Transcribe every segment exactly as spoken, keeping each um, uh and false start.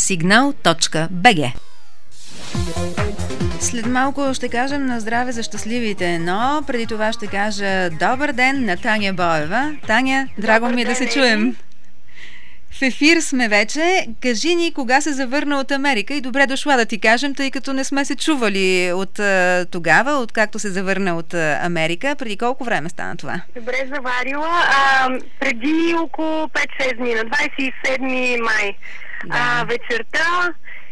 сигнал точка би джи. След малко ще кажем на здраве за щастливите, но преди това ще кажа добър ден на Таня Боева. Таня, драго ми е да се чуем. В ефир сме вече. Кажи ни кога се завърна от Америка и добре дошла да ти кажем, тъй като не сме се чували от а, тогава, откакто се завърна от а, Америка. Преди колко време стана това? Добре заварила. А, преди около пет-шест дни, на двадесет и седми май да. а, вечерта.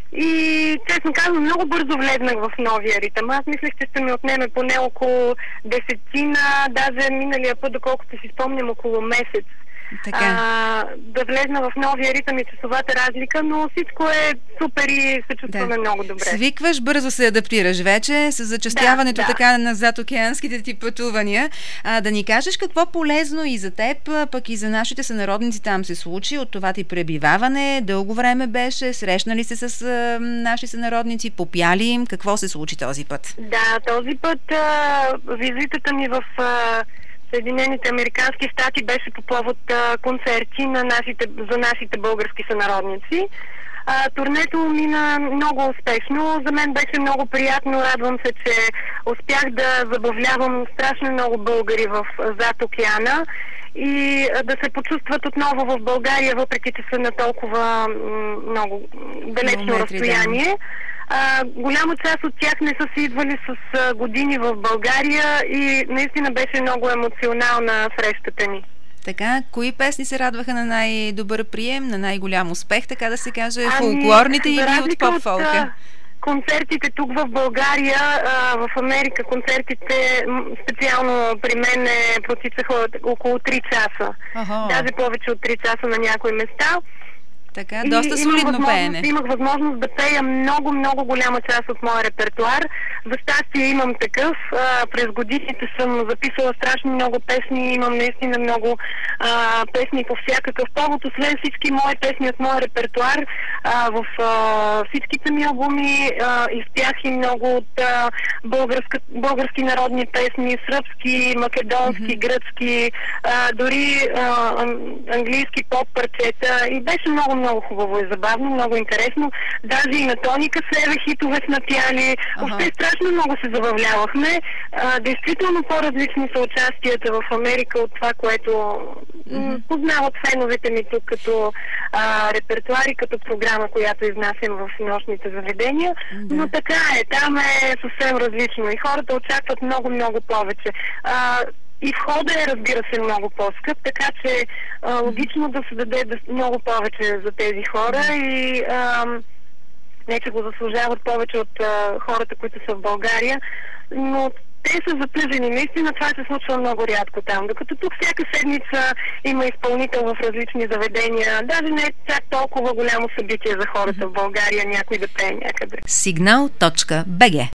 И честно казвам, много бързо влезнах в новия ритъм. Аз мислех, че ще ми отнеме поне около десетина, даже миналия път, доколкото си спомням, около месец. А, да влезна в новия ритъм и часовата разлика, но всичко е супер и се чувстваме да. много добре. Свикваш, бързо се адаптираш вече с зачестяването да, да. така назад океанските ти пътувания. А, да ни кажеш какво полезно и за теб, пък и за нашите сънародници там се случи от това ти пребиваване, дълго време беше, срещна ли се с а, наши сънародници, попяли им, какво се случи този път? Да, този път а, визитата ми в а, Съединените американски щати беше по повод а, концерти на нашите, за нашите български сънародници. А, турнето мина много успешно. За мен беше много приятно. Радвам се, че успях да забавлявам страшно много българи в зад океана и а, да се почувстват отново в България, въпреки че са на толкова м, много далечно разстояние. Да. А, голяма част от тях не са си идвали с а, години в България и наистина беше много емоционална срещата ни. Така, кои песни се радваха на най-добър прием, на най-голям успех, така да се каже, ами, фолклорните или от поп-фолка? Концертите тук в България, а, в Америка концертите специално при мен протичаха около три часа. Ага. Даже повече от три часа на някои места. Така, доста солидно пеене. Имах възможност да пея много, много голяма част от моя репертуар. За щастие имам такъв. А, през годините съм записала страшно много песни. Имам наистина много а, песни по всякакъв повод. Освен всички мои песни от моя репертуар, а, в а, всичките ми албуми а, изпях и много от а, българска, български народни песни, сръбски, македонски, mm-hmm. гръцки, а, дори а, английски поп парчета. И беше много много хубаво и забавно, много интересно. Даже и на Тоника Севе хитове сме пяли. Въобще страшно много се забавлявахме. А, действително по-различни са участията в Америка от това, което mm-hmm. познават феновете ми тук като а, репертуари, като програма, която изнасям в нощните заведения. Mm-hmm. Но така е, там е съвсем различно и хората очакват много-много повече. А, И входа е, разбира се, много по-скъп, така че а, логично да се даде да, много повече за тези хора и а, не, че го заслужават повече от а, хората, които са в България, но те са затъжени. Наистина това се случва много рядко там. Докато тук всяка седмица има изпълнител в различни заведения. Даже не е чак толкова голямо събитие за хората в България някой да пее някъде. сигнал точка би джи